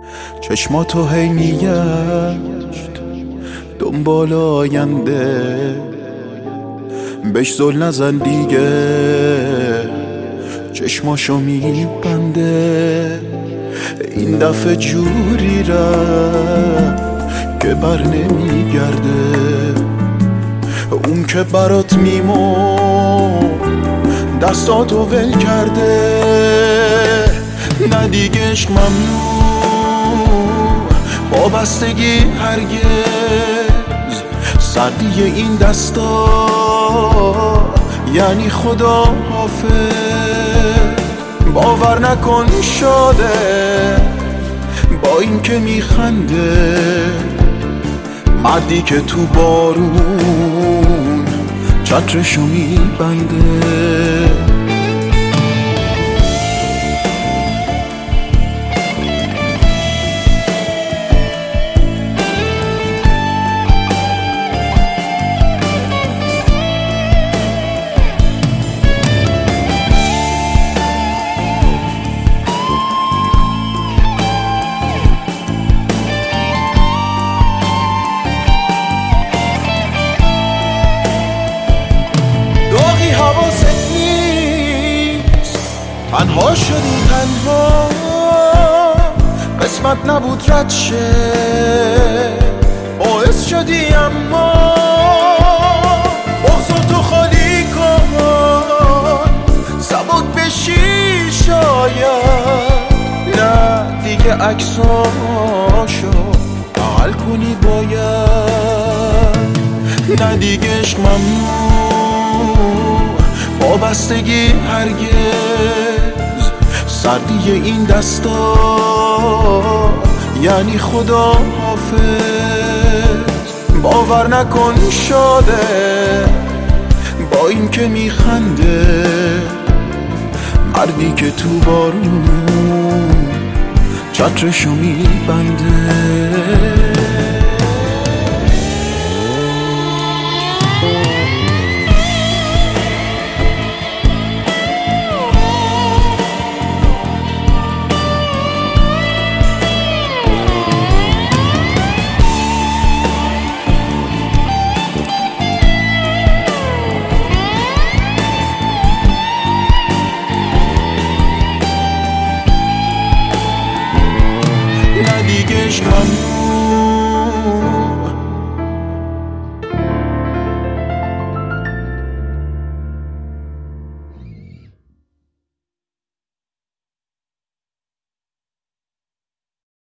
چشماتو هی میگشت دنبال آینده، بهش زل نزن دیگه، چشماشو میبنده. این دفعه جوری رفت که بر نمیگرده، اون که برات میمون دستاتو ول کرده. نه دیگه عشق ممنوع، وابستگی هرگز، سردی این دستا یعنی خدا حافظ. باور نکن شاده با این که میخنده، مردی که تو بارون چترشو میبنده. حواست نیست، تنها شدی، تنها قسمت نبود رد شه، باعث شدی اما بغضتو خالی کن، سبک بشی شاید. نه دیگه عکساشو بغل کنی باید. نه دیگه عشق ممنوع، وابستگی هرگز، سردی این دستا یعنی خدا حافظ. باور نکن شاده با این که میخنده، مردی که تو بارون چترشو میبنده. دیگه عشق ممنوع،